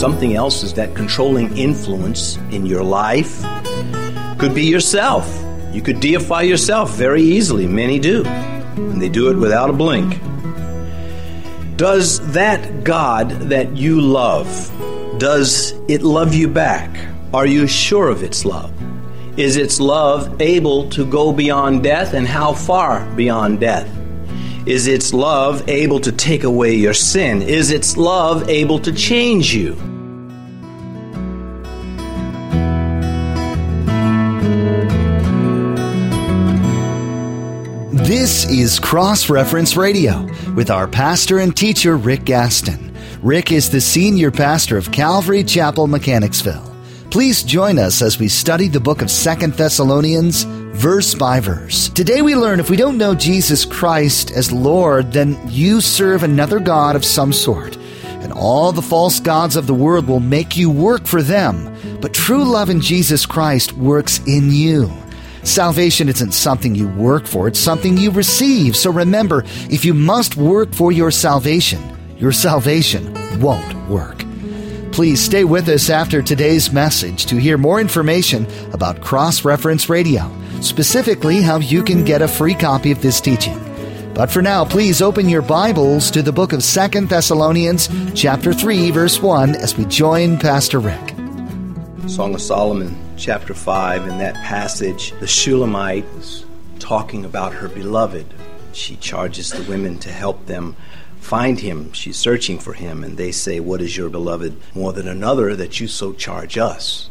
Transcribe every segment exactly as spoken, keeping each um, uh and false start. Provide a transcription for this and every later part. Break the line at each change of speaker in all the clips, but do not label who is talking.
something else is that controlling influence in your life. Could be yourself. You could deify yourself very easily. Many do. And they do it without a blink. Does that God that you love, does it love you back? Are you sure of its love? Is its love able to go beyond death, and how far beyond death? Is its love able to take away your sin? Is its love able to change you?
This is Cross Reference Radio with our pastor and teacher, Rick Gaston. Rick is the senior pastor of Calvary Chapel, Mechanicsville. Please join us as we study the book of Second Thessalonians, verse by verse. Today we learn if we don't know Jesus Christ as Lord, then you serve another God of some sort. And all the false gods of the world will make you work for them. But true love in Jesus Christ works in you. Salvation isn't something you work for, it's something you receive. So remember, if you must work for your salvation, your salvation won't work. Please stay with us after today's message to hear more information about Cross Reference Radio, specifically how you can get a free copy of this teaching. But for now, please open your Bibles to the book of Second Thessalonians, chapter three, verse one, as we join Pastor Rick.
Song of Solomon, chapter five, in that passage, the Shulamite is talking about her beloved. She charges the women to help them find him. She's searching for him, and they say, "What is your beloved more than another that you so charge us?"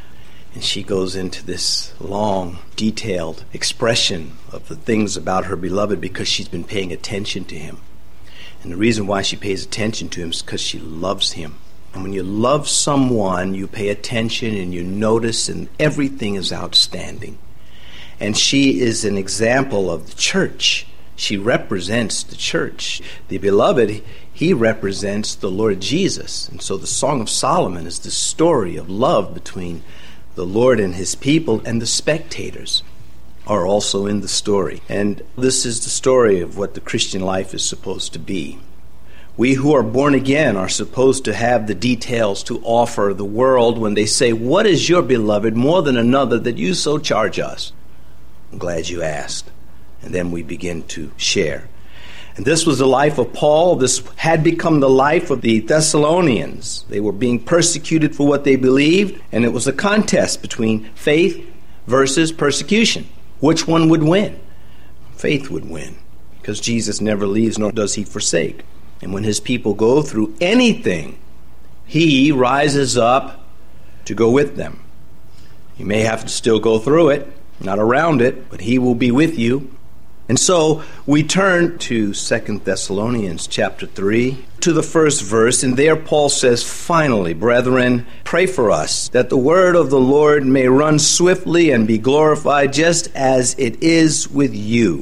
And she goes into this long, detailed expression of the things about her beloved because she's been paying attention to him. And the reason why she pays attention to him is because she loves him. And when you love someone, you pay attention and you notice, and everything is outstanding. And she is an example of the church. She represents the church. The beloved, he represents the Lord Jesus. And so the Song of Solomon is the story of love between the Lord and his people, and the spectators are also in the story. And this is the story of what the Christian life is supposed to be. We who are born again are supposed to have the details to offer the world when they say, "What is your beloved more than another that you so charge us?" I'm glad you asked. And then we begin to share. And this was the life of Paul. This had become the life of the Thessalonians. They were being persecuted for what they believed, and it was a contest between faith versus persecution. Which one would win? Faith would win, because Jesus never leaves nor does he forsake. And when his people go through anything, he rises up to go with them. You may have to still go through it, not around it, but he will be with you. And so we turn to Second Thessalonians chapter three, to the first verse, and there Paul says, "Finally, brethren, pray for us, that the word of the Lord may run swiftly and be glorified, just as it is with you."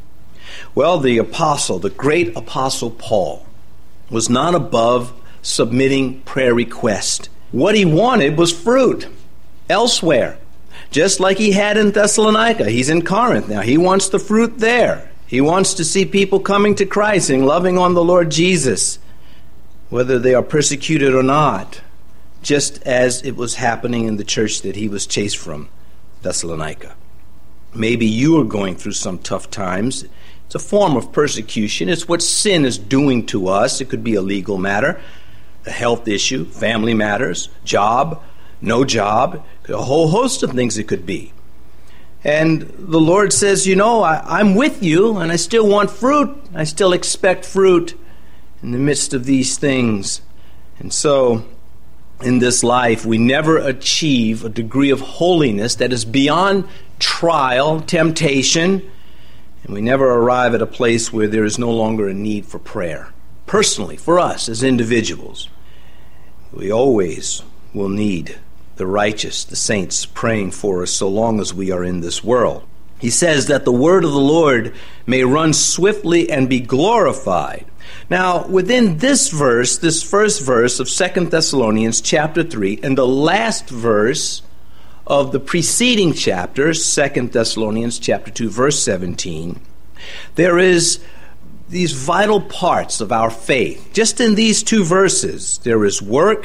Well, the apostle, the great apostle Paul, was not above submitting prayer requests. What he wanted was fruit elsewhere. Just like he had in Thessalonica. He's in Corinth now. He wants the fruit there. He wants to see people coming to Christ and loving on the Lord Jesus, whether they are persecuted or not, just as it was happening in the church that he was chased from, Thessalonica. Maybe you are going through some tough times. It's a form of persecution. It's what sin is doing to us. It could be a legal matter, a health issue, family matters, job, no job, a whole host of things it could be. And the Lord says, you know, I, I'm with you, and I still want fruit. I still expect fruit in the midst of these things. And so, in this life, we never achieve a degree of holiness that is beyond trial, temptation, and we never arrive at a place where there is no longer a need for prayer. Personally, for us as individuals, we always will need the righteous, the saints, praying for us so long as we are in this world. He says that the word of the Lord may run swiftly and be glorified. Now, within this verse, this first verse of Second Thessalonians chapter three, and the last verse of the preceding chapter, Second Thessalonians chapter two, verse seventeen, there is these vital parts of our faith. Just in these two verses, there is work,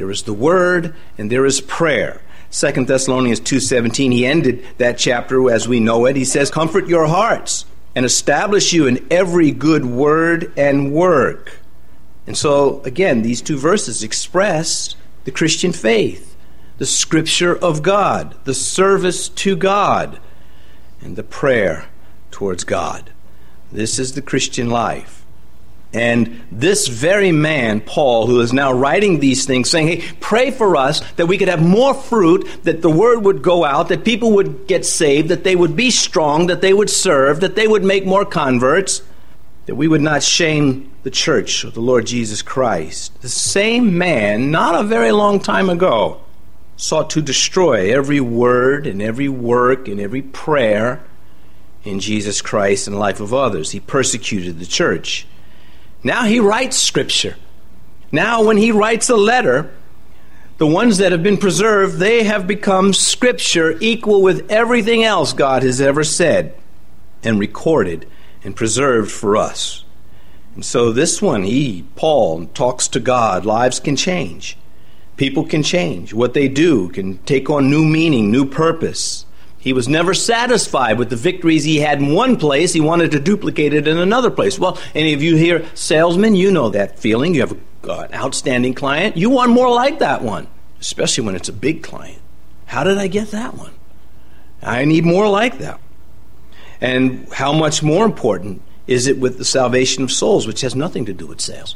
there is the Word, and there is prayer. Second Thessalonians two seventeen, he ended that chapter as we know it. He says, comfort your hearts and establish you in every good word and work. And so, again, these two verses express the Christian faith, the Scripture of God, the service to God, and the prayer towards God. This is the Christian life. And this very man, Paul, who is now writing these things, saying, hey, pray for us that we could have more fruit, that the word would go out, that people would get saved, that they would be strong, that they would serve, that they would make more converts, that we would not shame the church of the Lord Jesus Christ. The same man, not a very long time ago, sought to destroy every word and every work and every prayer in Jesus Christ and the life of others. He persecuted the church. Now he writes Scripture. Now when he writes a letter, the ones that have been preserved, they have become Scripture equal with everything else God has ever said and recorded and preserved for us. And so this one, he, Paul, talks to God. Lives can change. People can change. What they do can take on new meaning, new purpose. He was never satisfied with the victories he had in one place. He wanted to duplicate it in another place. Well, any of you here salesmen, you know that feeling. You have a, uh, an outstanding client. You want more like that one, especially when it's a big client. How did I get that one? I need more like that. And how much more important is it with the salvation of souls, which has nothing to do with sales,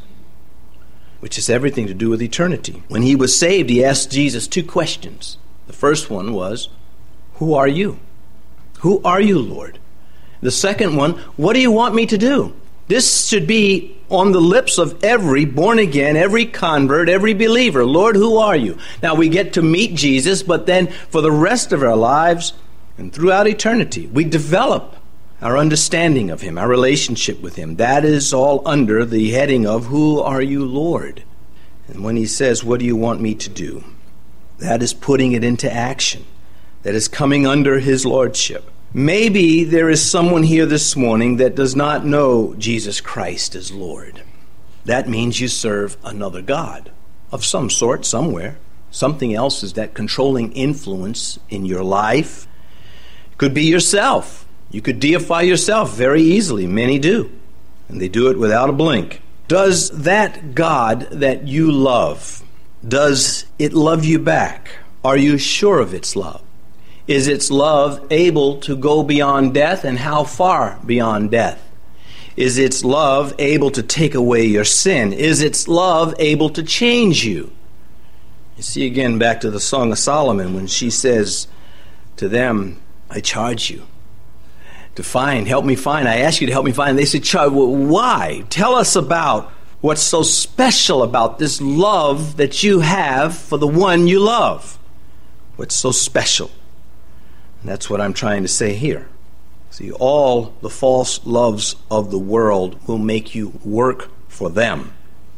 which has everything to do with eternity. When he was saved, he asked Jesus two questions. The first one was, who are you? Who are you, Lord? The second one, what do you want me to do? This should be on the lips of every born again, every convert, every believer. Lord, who are you? Now we get to meet Jesus, but then for the rest of our lives and throughout eternity, we develop our understanding of him, our relationship with him. That is all under the heading of who are you, Lord? And when he says, what do you want me to do? That is putting it into action. That is coming under his lordship. Maybe there is someone here this morning that does not know Jesus Christ as Lord. That means you serve another God of some sort, somewhere. Something else is that controlling influence in your life. It could be yourself. You could deify yourself very easily. Many do. And they do it without a blink. Does that God that you love, does it love you back? Are you sure of its love? Is its love able to go beyond death, and how far beyond death? Is its love able to take away your sin? Is its love able to change you? You see again back to the Song of Solomon when she says to them, I charge you to find, help me find. I ask you to help me find. They said, well, why? Tell us about what's so special about this love that you have for the one you love. What's so special? And that's what I'm trying to say here. See, all the false loves of the world will make you work for them.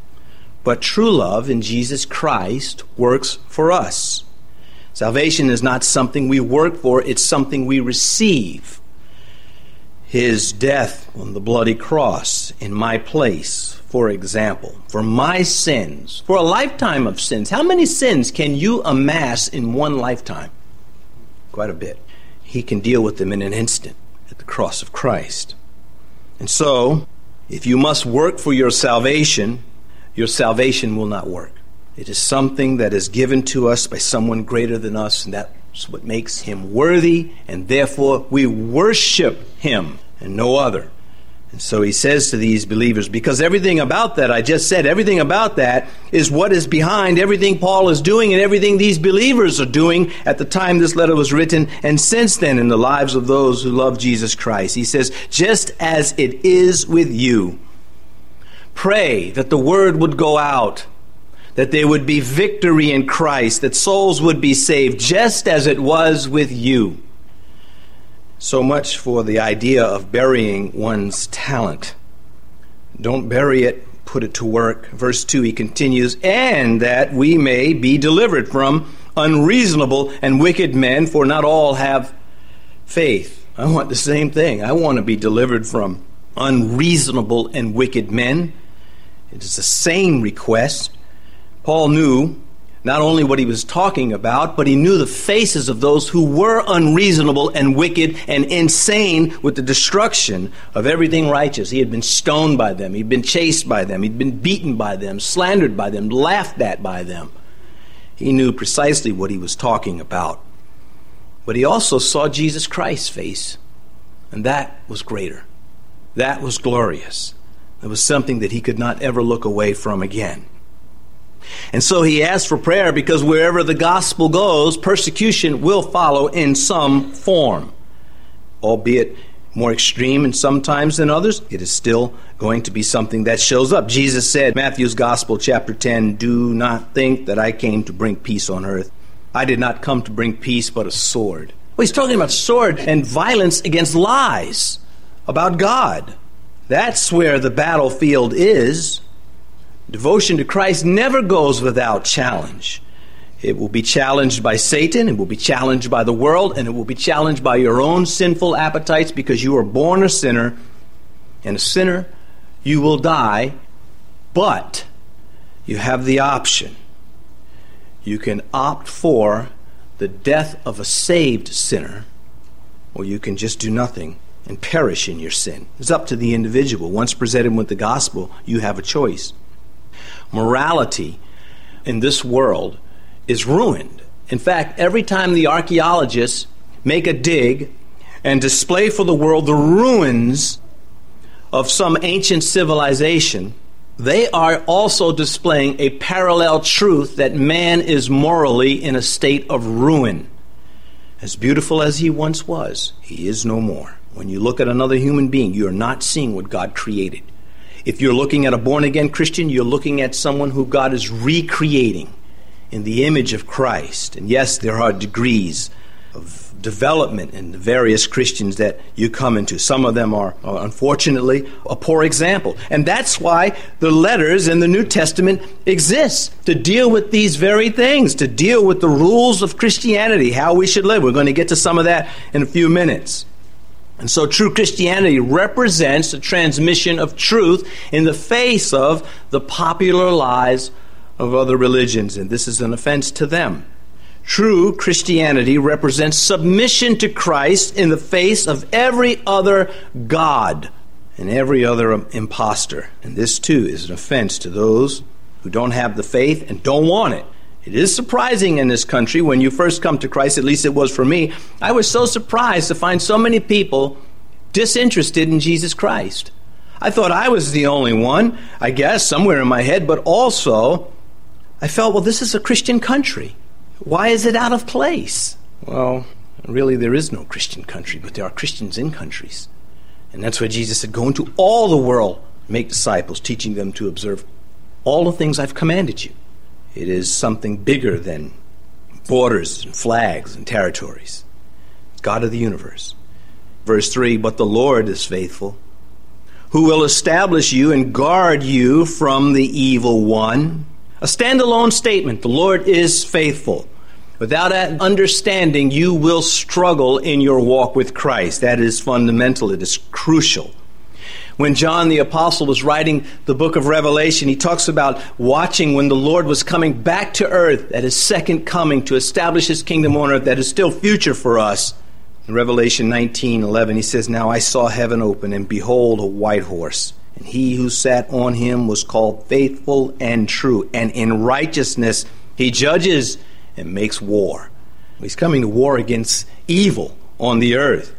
But true love in Jesus Christ works for us. Salvation is not something we work for, it's something we receive. His death on the bloody cross in my place, for example, for my sins, for a lifetime of sins. How many sins can you amass in one lifetime? Quite a bit. He can deal with them in an instant at the cross of Christ. And so, if you must work for your salvation, your salvation will not work. It is something that is given to us by someone greater than us, and that's what makes him worthy, and therefore we worship him and no other. And so he says to these believers, because everything about that, I just said, everything about that is what is behind everything Paul is doing and everything these believers are doing at the time this letter was written and since then in the lives of those who love Jesus Christ. He says, just as it is with you, pray that the word would go out, that there would be victory in Christ, that souls would be saved, just as it was with you. So much for the idea of burying one's talent. Don't bury it, put it to work. Verse two, he continues, and that we may be delivered from unreasonable and wicked men, for not all have faith. I want the same thing. I want to be delivered from unreasonable and wicked men. It is the same request. Paul knew not only what he was talking about, but he knew the faces of those who were unreasonable and wicked and insane with the destruction of everything righteous. He had been stoned by them. He'd been chased by them. He'd been beaten by them, slandered by them, laughed at by them. He knew precisely what he was talking about. But he also saw Jesus Christ's face, and that was greater. That was glorious. It was something that he could not ever look away from again. And so he asked for prayer because wherever the gospel goes, persecution will follow in some form. Albeit more extreme and sometimes than others, it is still going to be something that shows up. Jesus said, Matthew's Gospel, chapter ten, "Do not think that I came to bring peace on earth. I did not come to bring peace, but a sword." Well, he's talking about sword and violence against lies about God. That's where the battlefield is. Devotion to Christ never goes without challenge. It will be challenged by Satan, it will be challenged by the world, and it will be challenged by your own sinful appetites because you are born a sinner, and a sinner you will die, but you have the option. You can opt for the death of a saved sinner, or you can just do nothing and perish in your sin. It's up to the individual. Once presented with the gospel, you have a choice. Morality in this world is ruined. In fact, every time the archaeologists make a dig and display for the world the ruins of some ancient civilization, they are also displaying a parallel truth that man is morally in a state of ruin. As beautiful as he once was, he is no more. When you look at another human being, you are not seeing what God created. If you're looking at a born-again Christian, you're looking at someone who God is recreating in the image of Christ. And yes, there are degrees of development in the various Christians that you come into. Some of them are, are unfortunately a poor example. And that's why the letters in the New Testament exist, to deal with these very things, to deal with the rules of Christianity, how we should live. We're going to get to some of that in a few minutes. And so true Christianity represents the transmission of truth in the face of the popular lies of other religions, and this is an offense to them. True Christianity represents submission to Christ in the face of every other god and every other imposter. And this too is an offense to those who don't have the faith and don't want it. It is surprising in this country when you first come to Christ, at least it was for me. I was so surprised to find so many people disinterested in Jesus Christ. I thought I was the only one, I guess, somewhere in my head, but also I felt, well, this is a Christian country. Why is it out of place? Well, really, there is no Christian country, but there are Christians in countries. And that's why Jesus said, go into all the world, make disciples, teaching them to observe all the things I've commanded you. It is something bigger than borders and flags and territories. It's God of the universe. Verse three, but the Lord is faithful, who will establish you and guard you from the evil one. A standalone statement, the Lord is faithful. Without that understanding, you will struggle in your walk with Christ. That is fundamental. It is crucial. When John the Apostle was writing the book of Revelation, he talks about watching when the Lord was coming back to earth at his second coming to establish his kingdom on earth that is still future for us. In Revelation nineteen eleven, he says, now I saw heaven open, and behold, a white horse. And he who sat on him was called Faithful and True. And in righteousness he judges and makes war. He's coming to war against evil on the earth.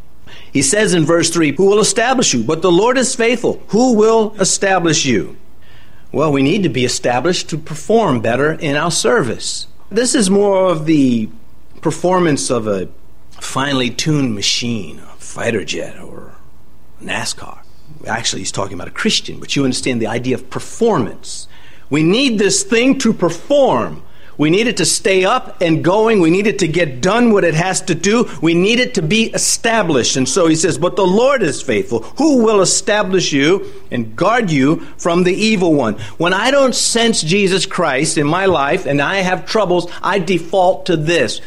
He says in verse three, who will establish you? But the Lord is faithful. Who will establish you? Well, we need to be established to perform better in our service. This is more of the performance of a finely tuned machine, a fighter jet or NASCAR. Actually, he's talking about a Christian, but you understand the idea of performance. We need this thing to perform. We need it to stay up and going. We need it to get done what it has to do. We need it to be established. And so he says, but the Lord is faithful, who will establish you and guard you from the evil one. When I don't sense Jesus Christ in my life and I have troubles, I default to this.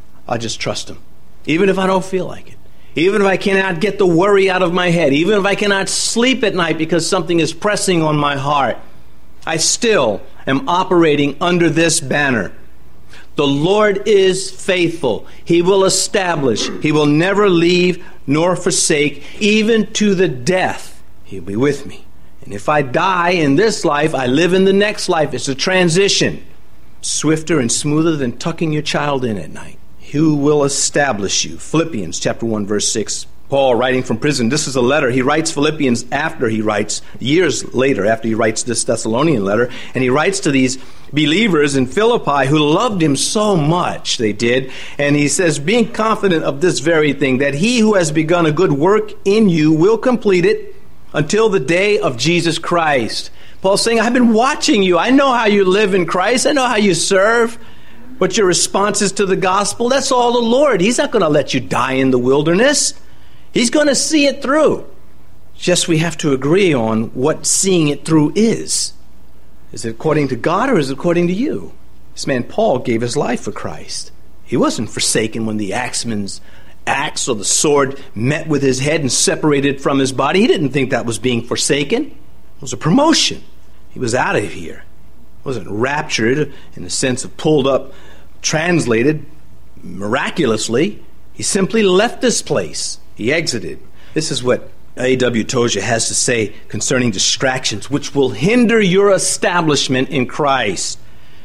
I just trust him, even if I don't feel like it. Even if I cannot get the worry out of my head, even if I cannot sleep at night because something is pressing on my heart, I still am operating under this banner. The Lord is faithful. He will establish. He will never leave nor forsake, even to the death. He'll be with me. And if I die in this life, I live in the next life. It's a transition, swifter and smoother than tucking your child in at night. Who will establish you? Philippians chapter one, verse six. Paul, writing from prison, this is a letter. He writes Philippians after he writes, years later, after he writes this Thessalonian letter, and he writes to these believers in Philippi who loved him so much, they did, and he says, being confident of this very thing, that he who has begun a good work in you will complete it until the day of Jesus Christ. Paul's saying, I've been watching you. I know how you live in Christ. I know how you serve. What your response is to the gospel, that's all the Lord. He's not going to let you die in the wilderness. He's going to see it through. Just we have to agree on what seeing it through is. Is it according to God or is it according to you? This man Paul gave his life for Christ. He wasn't forsaken when the axeman's axe or the sword met with his head and separated from his body. He didn't think that was being forsaken. It was a promotion. He was out of here. He wasn't raptured in the sense of pulled up, translated miraculously. He simply left this place. He exited. This is what A W Tozer has to say concerning distractions, which will hinder your establishment in Christ.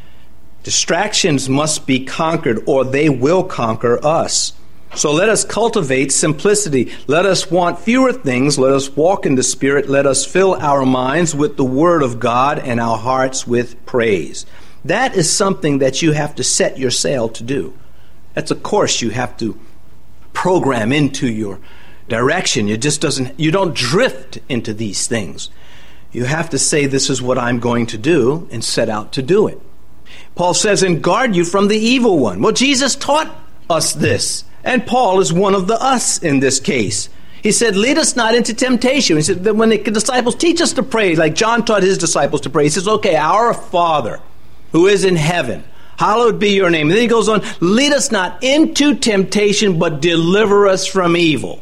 Distractions must be conquered, or they will conquer us. So let us cultivate simplicity. Let us want fewer things. Let us walk in the Spirit. Let us fill our minds with the Word of God and our hearts with praise. That is something that you have to set your sail to do. That's a course you have to program into your direction. It just doesn't, you don't drift into these things. You have to say, this is what I'm going to do, and set out to do it. Paul says, and guard you from the evil one. Well, Jesus taught us this, and Paul is one of the us in this case. He said, lead us not into temptation. He said that when the disciples teach us to pray, like John taught his disciples to pray, he says, okay, our Father who is in heaven, hallowed be your name. And then he goes on, lead us not into temptation, but deliver us from evil.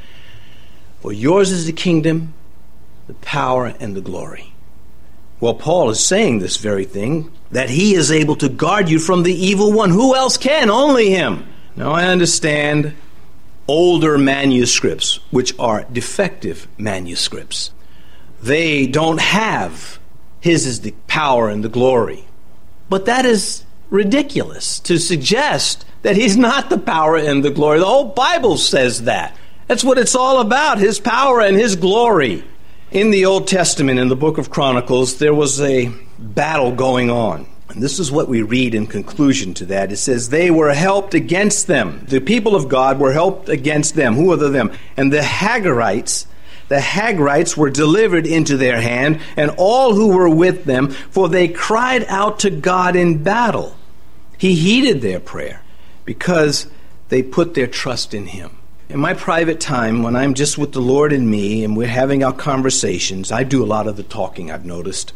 For yours is the kingdom, the power, and the glory. Well, Paul is saying this very thing, that he is able to guard you from the evil one. Who else can? Only him. Now, I understand older manuscripts, which are defective manuscripts. They don't have his is the power and the glory. But that is ridiculous to suggest that he's not the power and the glory. The whole Bible says that. That's what it's all about, his power and his glory. In the Old Testament, in the book of Chronicles, there was a battle going on. And this is what we read in conclusion to that. It says, they were helped against them. The people of God were helped against them. Who are the them? And the Hagarites, the Hagarites were delivered into their hand, and all who were with them, for they cried out to God in battle. He heeded their prayer because they put their trust in him. In my private time, when I'm just with the Lord and me, and we're having our conversations, I do a lot of the talking, I've noticed.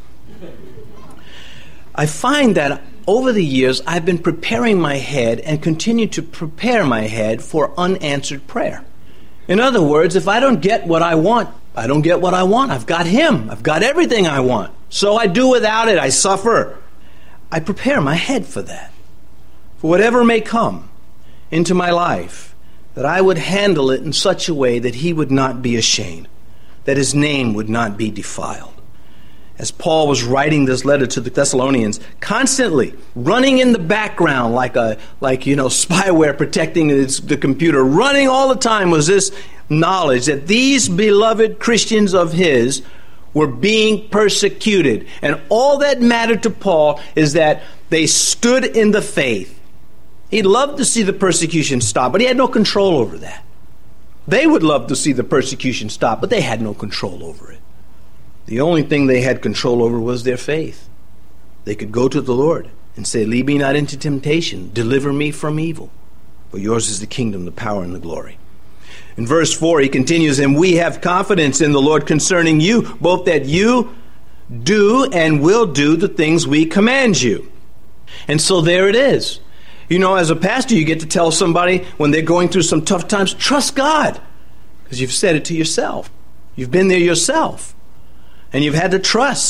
I find that over the years, I've been preparing my head and continue to prepare my head for unanswered prayer. In other words, if I don't get what I want, I don't get what I want. I've got him. I've got everything I want. So I do without it. I suffer. I prepare my head for that. For whatever may come into my life, that I would handle it in such a way that he would not be ashamed, that his name would not be defiled. As Paul was writing this letter to the Thessalonians, constantly running in the background like a like you know spyware protecting his, the computer, running all the time was this knowledge that these beloved Christians of his were being persecuted. And all that mattered to Paul is that they stood in the faith. He'd love to see the persecution stop, but he had no control over that. They would love to see the persecution stop, but they had no control over it. The only thing they had control over was their faith. They could go to the Lord and say, lead me not into temptation, deliver me from evil. For yours is the kingdom, the power, and the glory. In verse four, he continues, and we have confidence in the Lord concerning you, both that you do and will do the things we command you. And so there it is. You know, as a pastor, you get to tell somebody when they're going through some tough times, trust God. Because you've said it to yourself. You've been there yourself. And you've had to trust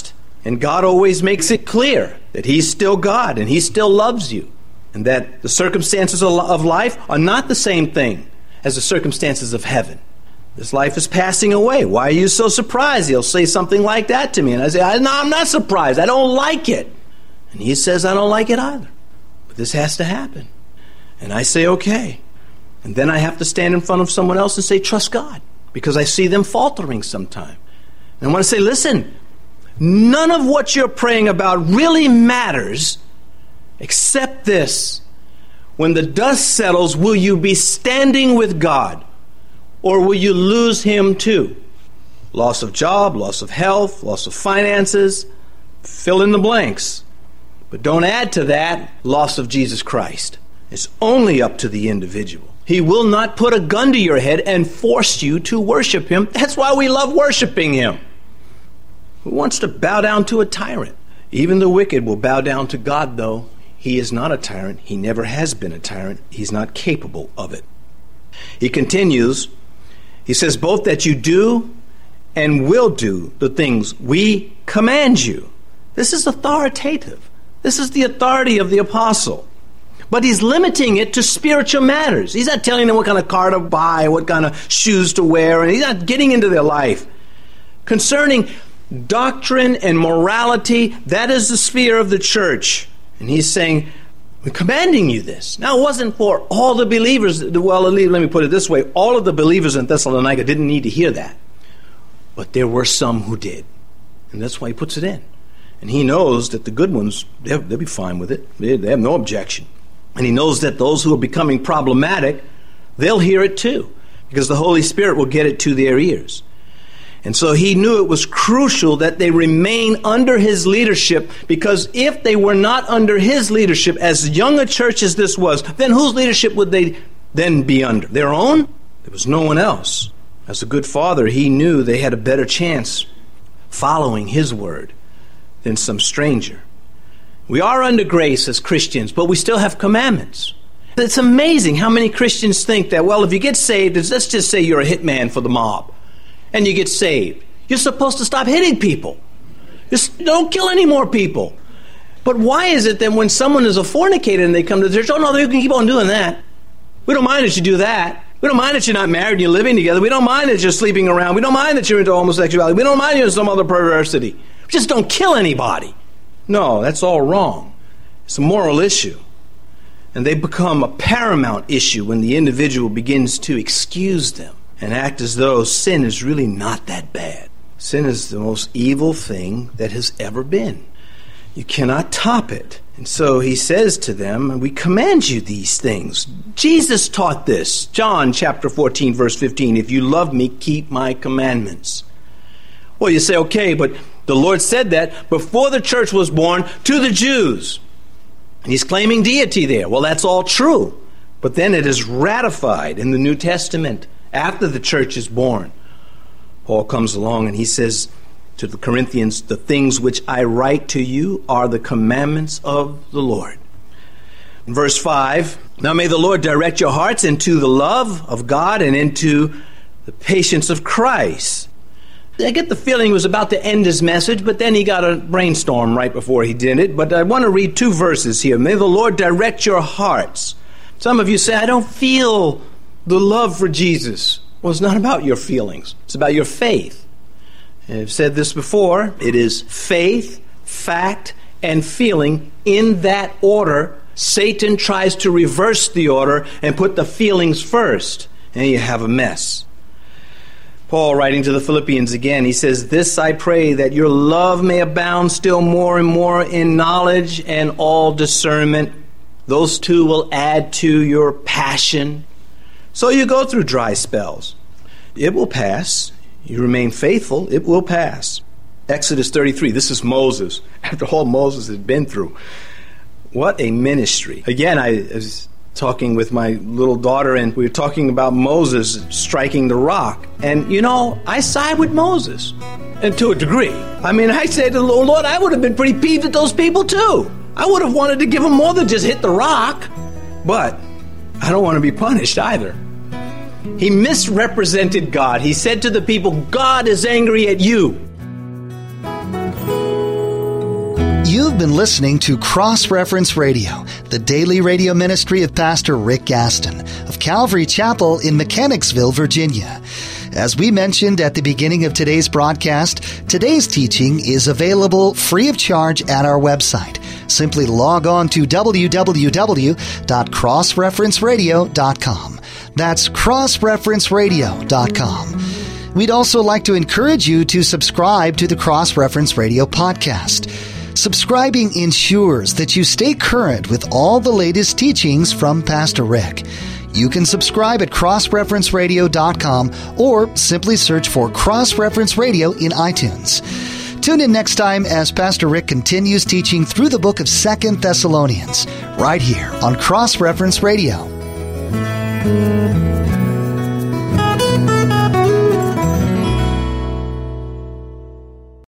And God always makes it clear that He's still God and He still loves you. And that the circumstances of life are not the same thing as the circumstances of heaven. This life is passing away. Why are you so surprised? He'll say something like that to me. And I say, no, I'm not surprised. I don't like it. And he says, I don't like it either. But this has to happen. And I say, okay. And then I have to stand in front of someone else and say, trust God. Because I see them faltering sometime. And I want to say, listen, none of what you're praying about really matters except this. When the dust settles, will you be standing with God? Or will you lose Him too? Loss of job, loss of health, loss of finances, fill in the blanks. But don't add to that loss of Jesus Christ. It's only up to the individual. He will not put a gun to your head and force you to worship Him. That's why we love worshiping Him. Who wants to bow down to a tyrant? Even the wicked will bow down to God, though. He is not a tyrant. He never has been a tyrant. He's not capable of it. He continues, he says, both that you do and will do the things we command you. This is authoritative. This is the authority of the apostle. But he's limiting it to spiritual matters. He's not telling them what kind of car to buy, what kind of shoes to wear, and he's not getting into their life. Concerning doctrine and morality, that is the sphere of the church. And he's saying, we're commanding you this. Now, it wasn't for all the believers. Well, let me put it this way. All of the believers in Thessalonica didn't need to hear that. But there were some who did. And that's why he puts it in. And he knows that the good ones, they'll, they'll be fine with it. They, they have no objection. And he knows that those who are becoming problematic, they'll hear it too. Because the Holy Spirit will get it to their ears. And so he knew it was crucial that they remain under his leadership, because if they were not under his leadership, as young a church as this was, then whose leadership would they then be under? Their own? There was no one else. As a good father, he knew they had a better chance following his word than some stranger. We are under grace as Christians, but we still have commandments. It's amazing how many Christians think that, well, if you get saved, let's just say you're a hitman for the mob. And you get saved. You're supposed to stop hitting people. Just don't kill any more people. But why is it that when someone is a fornicator and they come to the church, oh no, they can keep on doing that. We don't mind that you do that. We don't mind that you're not married and you're living together. We don't mind that you're sleeping around. We don't mind that you're into homosexuality. We don't mind you're in some other perversity. Just don't kill anybody. No, that's all wrong. It's a moral issue. And they become a paramount issue when the individual begins to excuse them and act as though sin is really not that bad. Sin is the most evil thing that has ever been. You cannot top it. And so he says to them, we command you these things. Jesus taught this. John chapter fourteen, verse fifteen, if you love me, keep my commandments. Well, you say, okay, but the Lord said that before the church was born to the Jews. And he's claiming deity there. Well, that's all true. But then it is ratified in the New Testament. After the church is born, Paul comes along and he says to the Corinthians, the things which I write to you are the commandments of the Lord. In verse five, now may the Lord direct your hearts into the love of God and into the patience of Christ. I get the feeling he was about to end his message, but then he got a brainstorm right before he did it. But I want to read two verses here. May the Lord direct your hearts. Some of you say, I don't feel the love for Jesus. Well, it's not about your feelings. It's about your faith. And I've said this before. It is faith, fact, and feeling in that order. Satan tries to reverse the order and put the feelings first, and you have a mess. Paul, writing to the Philippians again, he says, this I pray, that your love may abound still more and more in knowledge and all discernment. Those two will add to your passion. So you go through dry spells. It will pass. You remain faithful. It will pass. Exodus thirty-three. This is Moses. After all Moses has been through. What a ministry. Again, I was talking with my little daughter, and we were talking about Moses striking the rock. And, you know, I side with Moses. And to a degree. I mean, I said to the Lord, Lord, I would have been pretty peeved at those people too. I would have wanted to give them more than just hit the rock. But I don't want to be punished either. He misrepresented God. He said to the people, God is angry at you.
You've been listening to Cross Reference Radio, the daily radio ministry of Pastor Rick Gaston of Calvary Chapel in Mechanicsville, Virginia. As we mentioned at the beginning of today's broadcast, today's teaching is available free of charge at our website. Simply log on to w w w dot cross reference radio dot com. That's cross reference radio dot com. We'd also like to encourage you to subscribe to the Cross Reference Radio podcast. Subscribing ensures that you stay current with all the latest teachings from Pastor Rick. You can subscribe at cross reference radio dot com or simply search for Cross Reference Radio in iTunes. Tune in next time as Pastor Rick continues teaching through the book of Second Thessalonians, right here on Cross Reference Radio.